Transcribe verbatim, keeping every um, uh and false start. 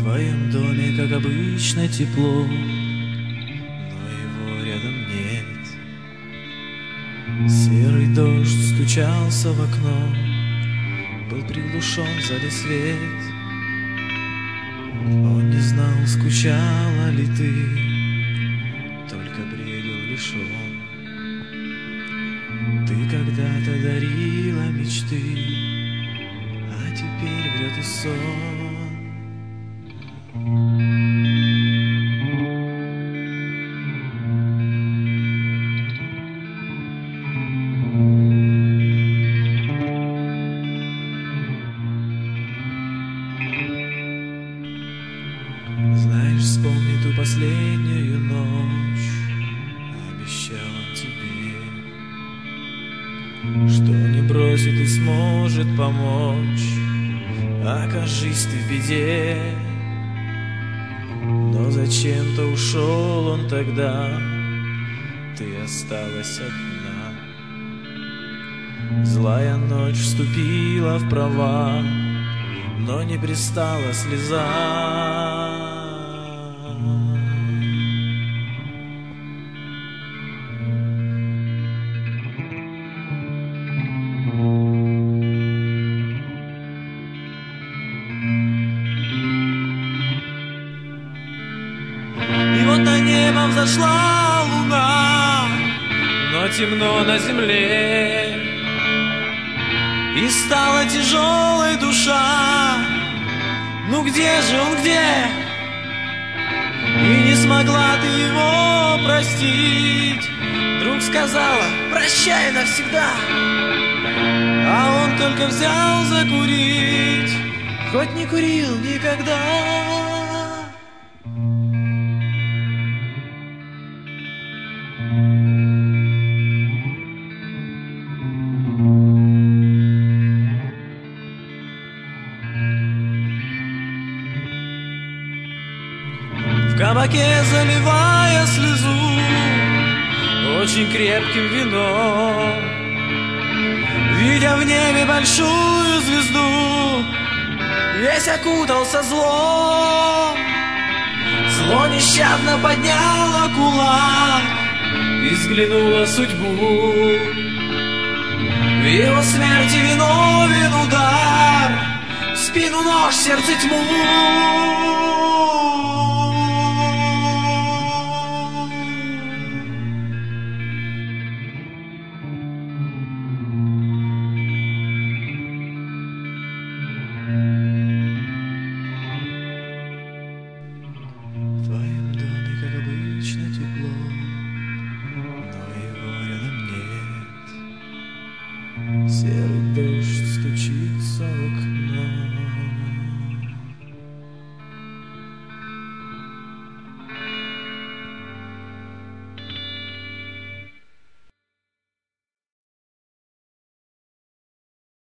твоем доме, как обычно, тепло, но его рядом нет. Серый дождь стучался в окно, был приглушен в зале свет. Он не знал, скучала ли ты, только бредил лишь он. Ты когда-то дарила мечты, а теперь врет и сон. Знаешь, вспомни ту последнюю ночь, обещал он тебе, что не бросит и сможет помочь, окажись ты в беде. Но зачем-то ушел он тогда, ты осталась одна. Злая ночь вступила в права, но не пристала слеза. И вот на небо взошла луна, но темно на земле, и стала тяжелой душа. Ну где же он, где? И не смогла ты его простить. Вдруг сказала: прощай навсегда. А он только взял закурить, хоть не курил никогда. В кабаке, заливая слезу очень крепким вином, видя в небе большую звезду, весь окутался злом. Зло нещадно подняло кулак и взглянуло судьбу. В его смерти виновен удар, в спину нож, сердце тьму. В твоем доме, как обычно, тепло,